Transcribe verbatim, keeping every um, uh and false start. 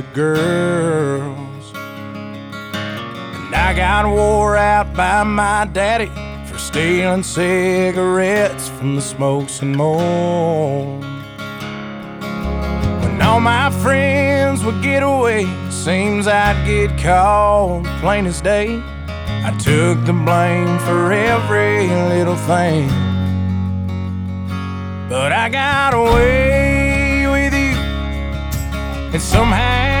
girls. And I got wore out by my daddy for stealing cigarettes from the smokes and more. When all my friends would get away, seems I'd get caught plain as day. I took the blame for every little thing, but I got away with you, and somehow